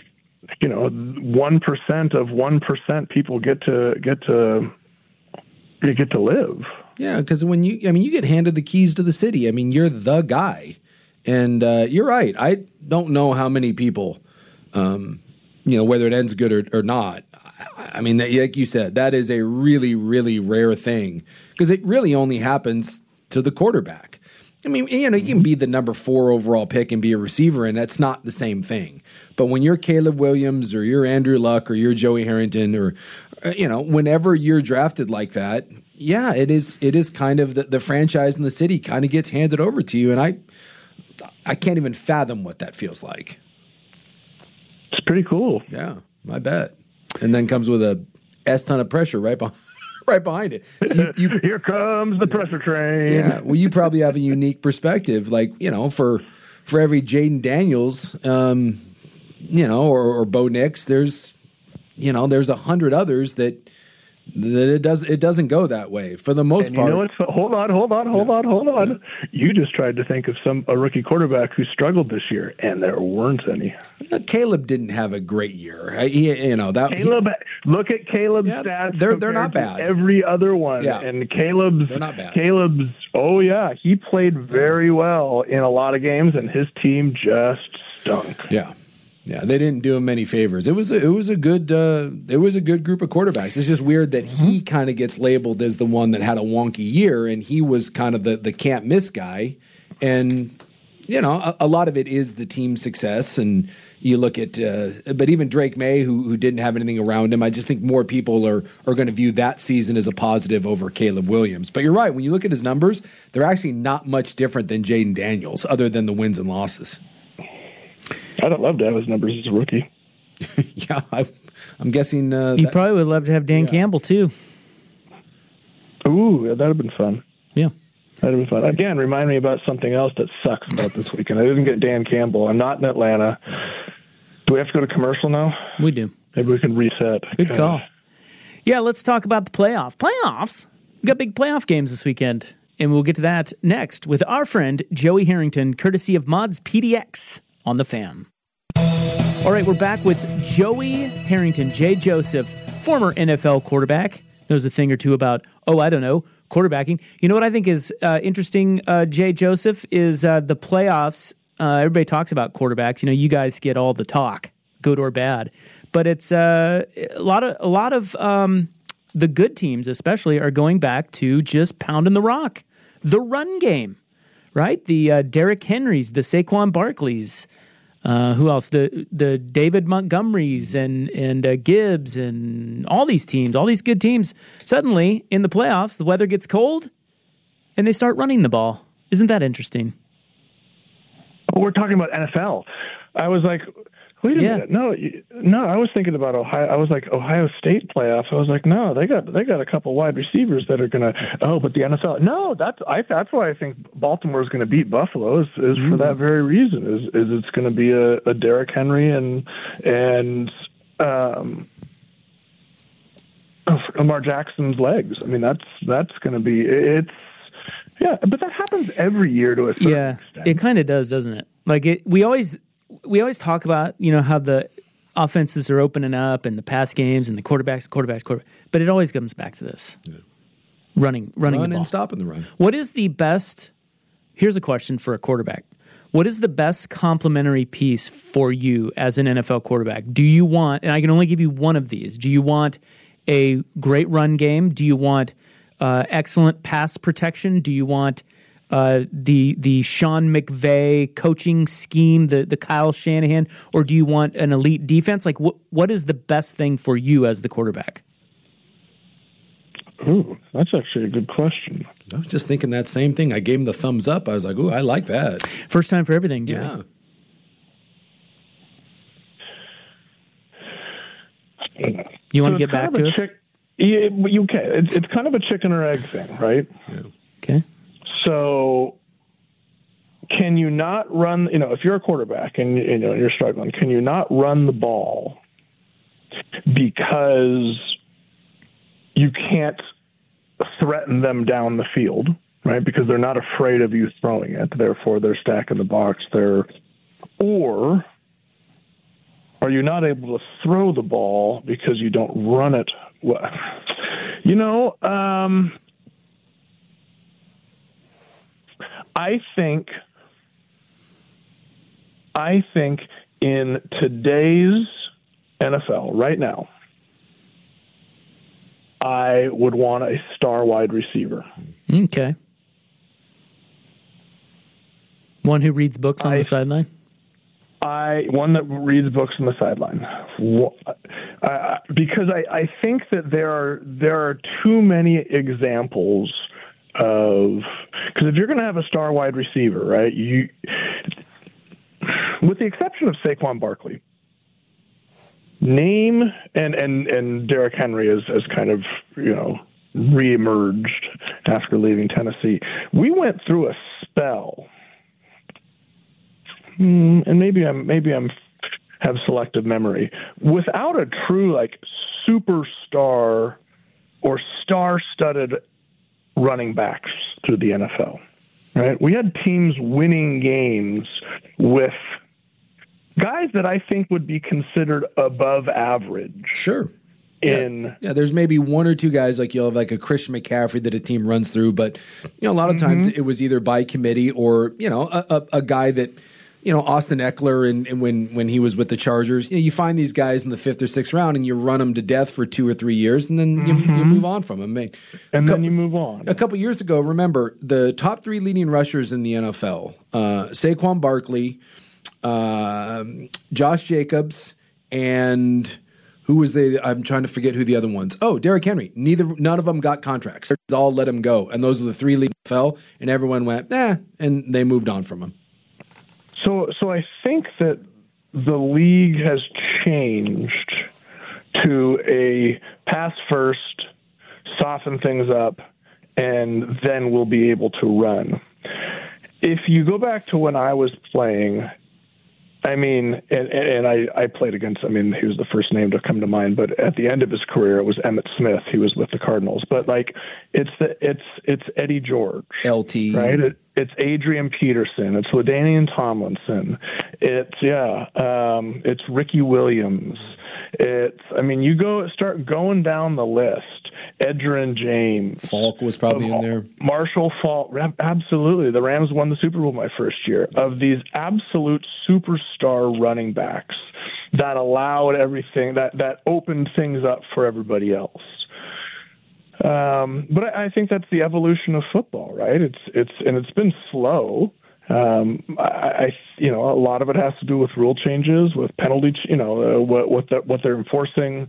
1% of 1% people get to live. Yeah, because when you get handed the keys to the city. I mean, you're the guy, and you're right. I don't know how many people, whether it ends good or not. I mean, like you said, that is a really, really rare thing because it really only happens to the quarterback. I mean, you can be the number 4 overall pick and be a receiver, and that's not the same thing. But when you're Caleb Williams or you're Andrew Luck or you're Joey Harrington or, whenever you're drafted like that, yeah, it is kind of the franchise in the city kind of gets handed over to you. And I can't even fathom what that feels like. It's pretty cool. Yeah, I bet. And then comes with a ton of pressure right behind it. So here comes the pressure train. Yeah. Well, you probably have a unique perspective. Like, for every Jaden Daniels, or Bo Nix, there's 100 others that it doesn't go that way for the most part. Hold on. You just tried to think of a rookie quarterback who struggled this year, and there weren't any. Caleb didn't have a great year. Look at Caleb's stats. They're not bad. Every other one, yeah. And Caleb's they're not bad. Caleb's. Oh yeah, he played very well in a lot of games, and his team just stunk. Yeah. Yeah, they didn't do him any favors. It was a good group of quarterbacks. It's just weird that he kind of gets labeled as the one that had a wonky year, and he was kind of the can't miss guy. And a lot of it is the team success. And you look at, but even Drake May, who didn't have anything around him, I just think more people are going to view that season as a positive over Caleb Williams. But you're right, when you look at his numbers, they're actually not much different than Jaden Daniels, other than the wins and losses. I'd love to have his numbers as a rookie. Yeah, I'm guessing. You probably would love to have Dan Campbell, too. Ooh, that'd have been fun. Yeah. That'd have been fun. Again, remind me about something else that sucks about this weekend. I didn't get Dan Campbell. I'm not in Atlanta. Do we have to go to commercial now? We do. Maybe we can reset. Good call. Yeah, let's talk about the playoffs. We got big playoff games this weekend, and we'll get to that next with our friend Joey Harrington, courtesy of Mods PDX on The Fan. All right, we're back with Joey Harrington, Jay Joseph, former NFL quarterback, knows a thing or two about, quarterbacking. You know what I think is interesting, Jay Joseph, is the playoffs. Everybody talks about quarterbacks. You guys get all the talk, good or bad. But it's a lot of the good teams, especially, are going back to just pounding the rock, the run game, right? The Derrick Henrys, the Saquon Barkleys. Who else? The David Montgomerys and Gibbs and all these teams, all these good teams. Suddenly, in the playoffs, the weather gets cold, and they start running the ball. Isn't that interesting? We're talking about NFL. I was like, wait a minute. No, I was thinking about Ohio. I was like, Ohio State playoffs. I was like, no, they got a couple wide receivers that are going to. Oh, but the NFL. No, that's why I think Baltimore is going to beat Buffalo is for that very reason. Is it's going to be a Derrick Henry and Lamar Jackson's legs. I mean, that's going to be it's. Yeah, but that happens every year to a certain extent. It kind of does, doesn't it? Like we always talk about, how the offenses are opening up and the pass games and the quarterbacks, but it always comes back to this. Yeah. Running the ball. And stopping the run. What is the best, here's a question for a quarterback. What is the best complementary piece for you as an NFL quarterback? Do you want, and I can only give you one of these, do you want a great run game? Do you want excellent pass protection? Do you want the Sean McVay coaching scheme, the Kyle Shanahan, or do you want an elite defense? Like, what is the best thing for you as the quarterback? Ooh, that's actually a good question. I was just thinking that same thing. I gave him the thumbs up. I was like, ooh, I like that. First time for everything, Joey. Yeah. You want to get back to it? Yeah, you can. It's kind of a chicken or egg thing, right? Yeah. Okay. So can you not run, if you're a quarterback and you're struggling, can you not run the ball because you can't threaten them down the field, right? Because they're not afraid of you throwing it. Therefore, they're stacking the box. They're or are you not able to throw the ball because you don't run it well? I think in today's NFL right now, I would want a star wide receiver. Okay. One who reads books on the sideline? One that reads books on the sideline. Because I think that there are too many examples of, because if you're going to have a star wide receiver, right, with the exception of Saquon Barkley, name and Derrick Henry has kind of, reemerged after leaving Tennessee. We went through a spell, and maybe I'm have selective memory, without a true superstar or star-studded running backs through the NFL. Right? We had teams winning games with guys that I think would be considered above average. Sure. There's maybe one or two guys you'll have a Christian McCaffrey that a team runs through, but a lot of times it was either by committee or a guy that Austin Eckler and when he was with the Chargers, you find these guys in the 5th or 6th round and you run them to death for 2 or 3 years and then you move on from them. Then you move on. A couple years ago, remember the top 3 leading rushers in the NFL: Saquon Barkley, Josh Jacobs, and who was I'm trying to forget who the other ones. Oh, Derrick Henry. None of them got contracts. They all let him go, and those are the 3 leading NFL. And everyone went, and they moved on from him. So I think that the league has changed to a pass first, soften things up, and then we'll be able to run. If you go back to when I was playing, I played against, he was the first name to come to mind, but at the end of his career, it was Emmitt Smith. He was with the Cardinals. But it's Eddie George. LT. Right? It's Adrian Peterson. It's LaDainian Tomlinson. It's Ricky Williams. Start going down the list. Edgerrin James. Falk was probably in there. Marshall Falk. Absolutely. The Rams won the Super Bowl my first year. Of these absolute superstar running backs that allowed everything, that opened things up for everybody else. But I think that's the evolution of football, right? It's been slow. A lot of it has to do with rule changes, with penalties, what they're enforcing,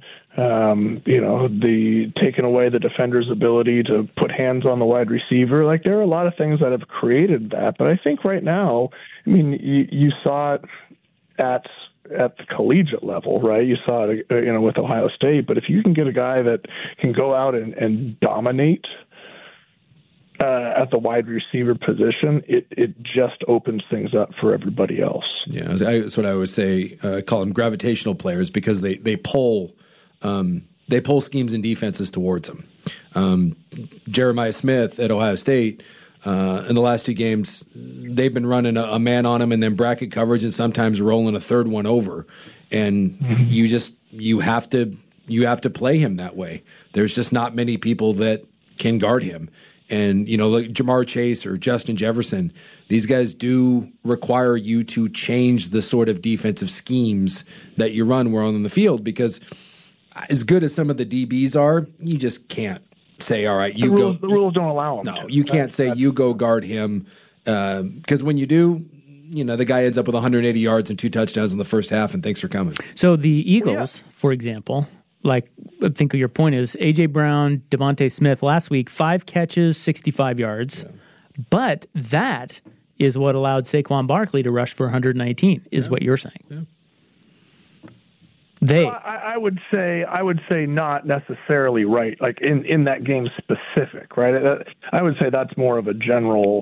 the taking away the defender's ability to put hands on the wide receiver. There are a lot of things that have created that. But I think right now, you saw it at the collegiate level, right? You saw it, with Ohio State. But if you can get a guy that can go out and dominate at the wide receiver position, it just opens things up for everybody else. Yeah, that's what I always say. Call them gravitational players because they pull schemes and defenses towards them. Jeremiah Smith at Ohio State. In the last 2 games, they've been running a man on him and then bracket coverage and sometimes rolling a third one over. And you have to play him that way. There's just not many people that can guard him. And, like Jamar Chase or Justin Jefferson, these guys do require you to change the sort of defensive schemes that you run while on the field because as good as some of the DBs are, you just can't say, all right, the rules don't allow them. No, you can't say you go guard him because when you do, the guy ends up with 180 yards and 2 touchdowns in the first half, and thanks for coming. So the Eagles, for example, I think your point is A.J. Brown, Devontae Smith last week, 5 catches, 65 yards. Yeah. But that is what allowed Saquon Barkley to rush for 119, is what you're saying. Yeah. I would say not necessarily right, in that game specific, right? I would say that's more of a general,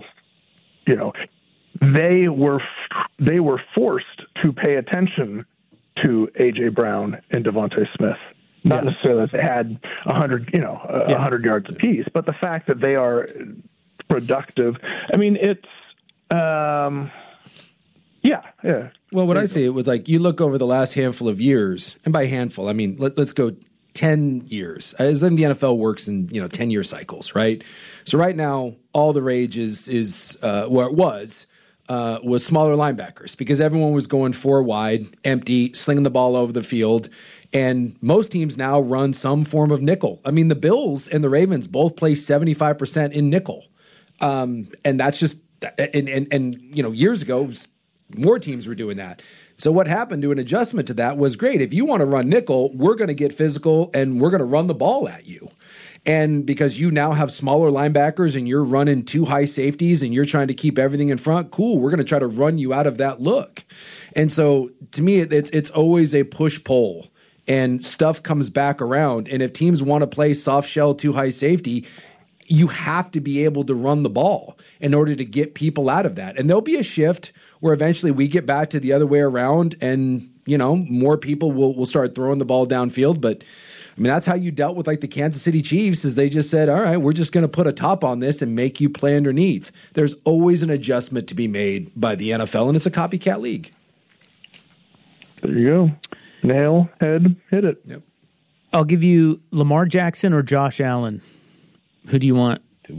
they were forced to pay attention to A.J. Brown and Devontae Smith. Not necessarily that they had 100 yards apiece, but the fact that they are productive. Yeah. Well, what I say, it was like you look over the last handful of years, and by handful, I mean, let's go 10 years. As then the NFL works in 10-year cycles, right? So right now, all the rage is where it was smaller linebackers because everyone was going 4 wide, empty, slinging the ball over the field. And most teams now run some form of nickel. I mean, the Bills and the Ravens both play 75% in nickel. And that's just and years ago, more teams were doing that. So what happened to an adjustment to that was great. If you want to run nickel, we're going to get physical and we're going to run the ball at you. And because you now have smaller linebackers and you're running 2 high safeties and you're trying to keep everything in front, cool, we're going to try to run you out of that look. And so to me, it's always a push-pull and stuff comes back around. And if teams want to play soft shell 2 high safety, you have to be able to run the ball in order to get people out of that. And there'll be a shift where eventually we get back to the other way around and, more people will start throwing the ball downfield. But, I mean, that's how you dealt with, like, the Kansas City Chiefs is they just said, all right, we're just going to put a top on this and make you play underneath. There's always an adjustment to be made by the NFL, and it's a copycat league. There you go. Nail, head, hit it. Yep. I'll give you Lamar Jackson or Josh Allen. Who do you want?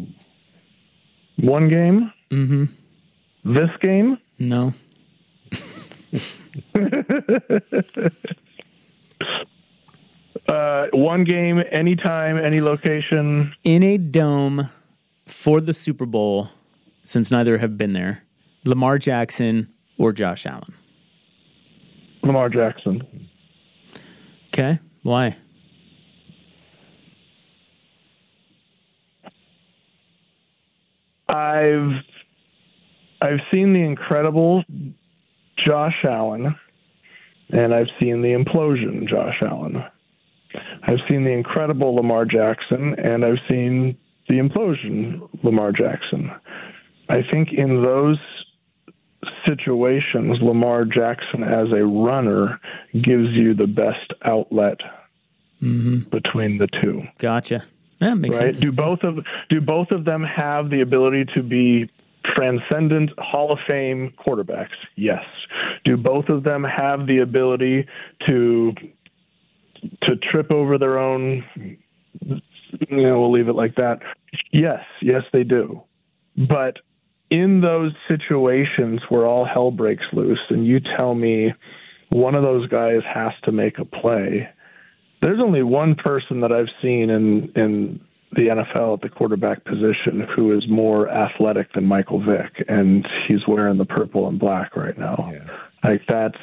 One game? Mm-hmm. This game? No. One game, anytime, any location. In a dome for the Super Bowl, since neither have been there, Lamar Jackson or Josh Allen? Lamar Jackson. Okay. Why? I've seen the incredible Josh Allen, and I've seen the implosion Josh Allen. I've seen the incredible Lamar Jackson, and I've seen the implosion Lamar Jackson. I think in those situations, Lamar Jackson as a runner gives you the best outlet between the two. Gotcha. That makes sense. Do both of them have the ability to be transcendent Hall of Fame quarterbacks? Yes. Do both of them have the ability to trip over their own? We'll leave it like that. Yes, they do. But in those situations where all hell breaks loose, and you tell me one of those guys has to make a play, there's only one person that I've seen in the NFL at the quarterback position who is more athletic than Michael Vick, and he's wearing the purple and black right now. Yeah. Like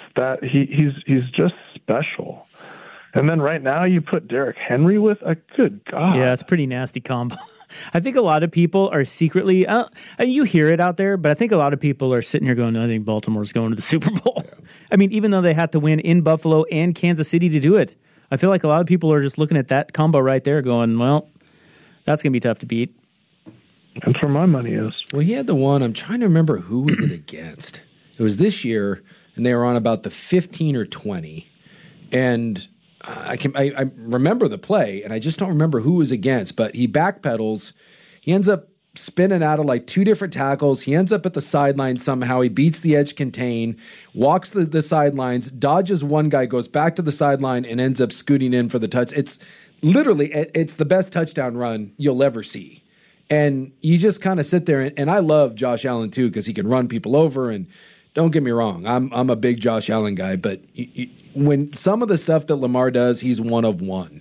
he's just special. And then right now you put Derrick Henry with a good God. Yeah, it's a pretty nasty combo. I think a lot of people are secretly, you hear it out there, but I think a lot of people are sitting here going, I think Baltimore's going to the Super Bowl. Yeah. I mean, even though they had to win in Buffalo and Kansas City to do it, I feel like a lot of people are just looking at that combo right there going, well, that's going to be tough to beat. That's where my money is. Well, he had the one, I'm trying to remember who was it against. It was this year, and they were on about the 15 or 20. And I remember the play, and I just don't remember who it was against, but he backpedals. He ends up spinning out of like 2 different tackles. He ends up at the sideline somehow. He beats the edge contain, walks the sidelines, dodges one guy, goes back to the sideline, and ends up scooting in for the touch. It's literally, it's the best touchdown run you'll ever see. And you just kind of sit there, and I love Josh Allen too because he can run people over. And don't get me wrong, I'm a big Josh Allen guy, but when some of the stuff that Lamar does, he's one of one.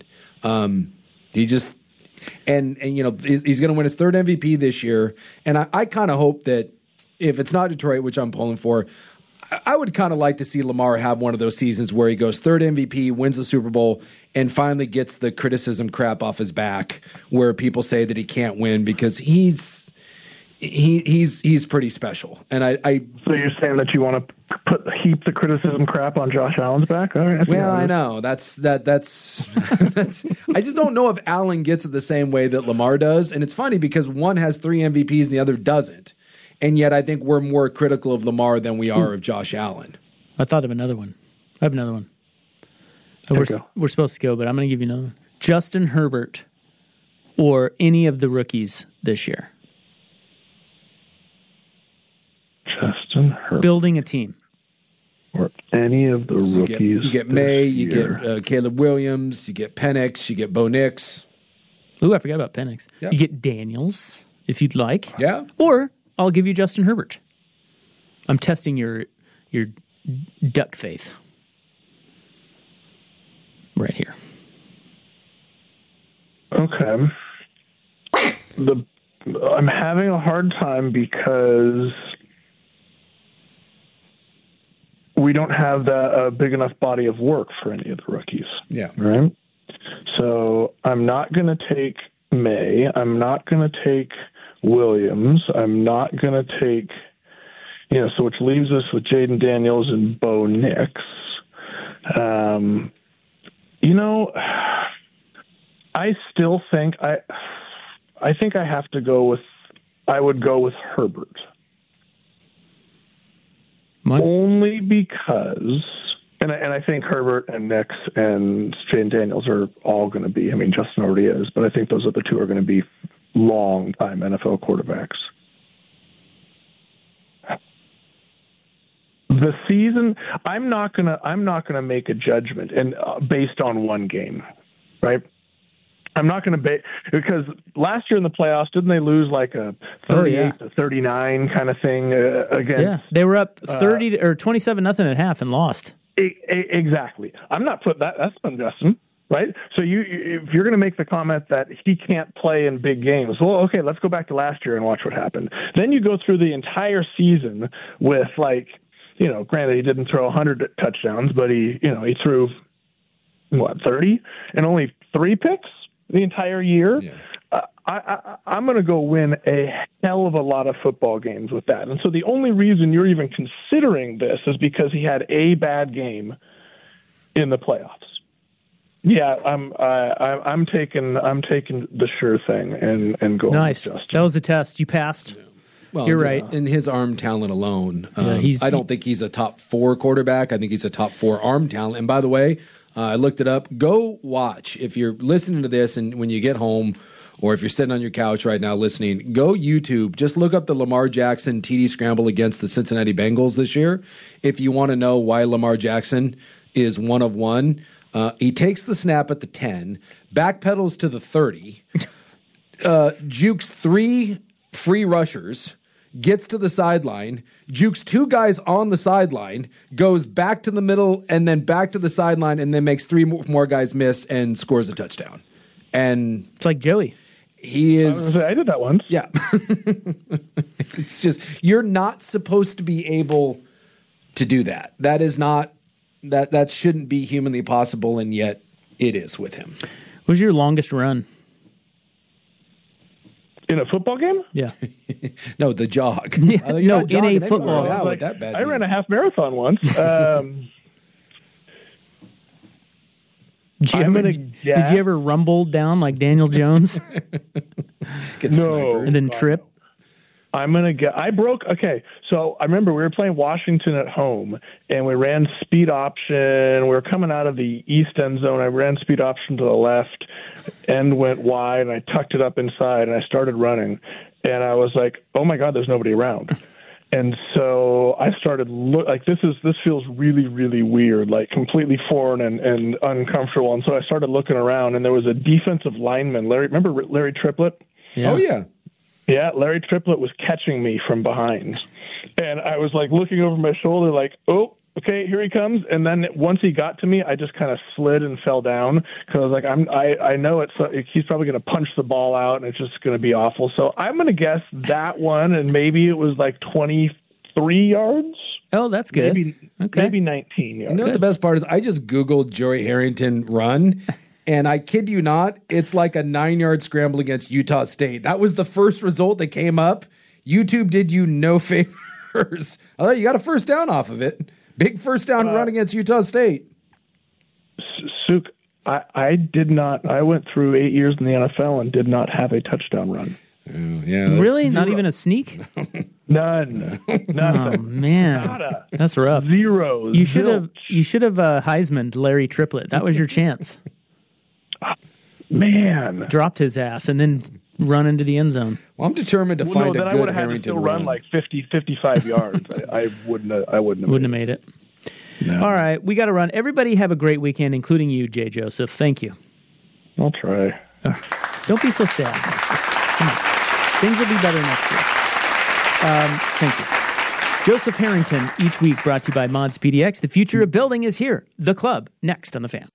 He just and he's going to win his 3rd MVP this year. And I kind of hope that if it's not Detroit, which I'm pulling for, I would kind of like to see Lamar have one of those seasons where he goes 3rd MVP, wins the Super Bowl, and finally gets the criticism crap off his back where people say that he can't win because he's pretty special. And So you're saying that you want to heap the criticism crap on Josh Allen's back? All right, I know that's I just don't know if Allen gets it the same way that Lamar does. And it's funny because one has 3 MVPs and the other doesn't. And yet I think we're more critical of Lamar than we are of Josh Allen. I thought of another one. I have another one. We're supposed to go, but I'm going to give you another one. Justin Herbert or any of the rookies this year. Justin Herbert. Building a team. any of the rookies. You get May, you get Caleb Williams, you get Penix, you get Bo Nix. Ooh, I forgot about Penix. Yep. You get Daniels if you'd like. Yeah. Or I'll give you Justin Herbert. I'm testing your duck faith. Right here. Okay. I'm having a hard time because we don't have a big enough body of work for any of the rookies. Yeah. Right? So I'm not going to take May. I'm not going to take Williams. I'm not going to take, so which leaves us with Jaden Daniels and Bo Nix. I still think I think I have to I would go with Herbert. Only because, and I think Herbert and Nix and Jaden Daniels are all going to be, Justin already is, but I think those other two are going to be long-time NFL quarterbacks. The season, I'm not gonna make a judgment and based on one game, right? I'm not going to because last year in the playoffs, didn't they lose like a 38 to 39 kind of thing against? Yeah, they were up 30 or 27-0 at half and lost. Exactly. I'm not putting that's on Justin, right? So if you're going to make the comment that he can't play in big games, well, okay, let's go back to last year and watch what happened. Then you go through the entire season with granted he didn't throw 100 touchdowns, but he threw 30 and only 3 picks the entire year. Yeah. I'm going to go win a hell of a lot of football games with that. And so the only reason you're even considering this is because he had a bad game in the playoffs. Yeah, I'm taking the sure thing and going. Nice. With that was a test. You passed. Yeah. Well, you're right. In his arm talent alone, I don't think he's a top 4 quarterback. I think he's a top 4 arm talent. And by the way, I looked it up. Go watch. If you're listening to this and when you get home or if you're sitting on your couch right now listening, go YouTube. Just look up the Lamar Jackson TD scramble against the Cincinnati Bengals this year. If you want to know why Lamar Jackson is 1 of 1, he takes the snap at the 10, backpedals to the 30, jukes 3 free rushers, gets to the sideline, jukes 2 guys on the sideline, goes back to the middle and then back to the sideline and then makes 3 more guys miss and scores a touchdown. And it's like Joey. He is. I did that once. Yeah. It's just, you're not supposed to be able to do that. That is not, that shouldn't be humanly possible, and yet it is with him. What was your longest run? In a football game? Yeah. No, the jog. Yeah. No, in a football game. I ran a half marathon once. Did you ever rumble down like Daniel Jones? No. And then trip? Okay, so I remember we were playing Washington at home, and we ran speed option. We were coming out of the east end zone. I ran speed option to the left, end went wide, and I tucked it up inside, and I started running. And I was like, oh, my God, there's nobody around. And so I started this feels really, really weird, like completely foreign and uncomfortable. And so I started looking around, and there was a defensive lineman, remember Larry Triplett? Yeah. Oh, yeah. Yeah, Larry Triplett was catching me from behind. And I was like looking over my shoulder like, oh, okay, here he comes. And then once he got to me, I just kind of slid and fell down because I was like, I know he's probably going to punch the ball out and it's just going to be awful. So I'm going to guess that one, and maybe it was like 23 yards. Oh, that's good. Maybe 19 yards. You know what the best part is? I just Googled Joey Harrington run. And I kid you not, it's like a 9-yard scramble against Utah State. That was the first result that came up. YouTube did you no favors. I thought you got a first down off of it. Big first down run against Utah State. Suk, I did not. I went through 8 years in the NFL and did not have a touchdown run. Yeah, really? Not even a sneak? None. Oh man, Nada. That's rough. Zero. You should have Heisman'd Larry Triplett. That was your chance. Man, dropped his ass and then run into the end zone. Well, I'm determined to find a good Harrington run. I would have had to still run like 50, 55 yards. I wouldn't have made it. All right, we got to run. Everybody have a great weekend, including you, Jay Joseph. Thank you. I'll try. Don't be so sad. Come on. Things will be better next year. Thank you. Joseph Harrington, each week brought to you by Mods PDX. The future of building is here. The Club, next on The Fan.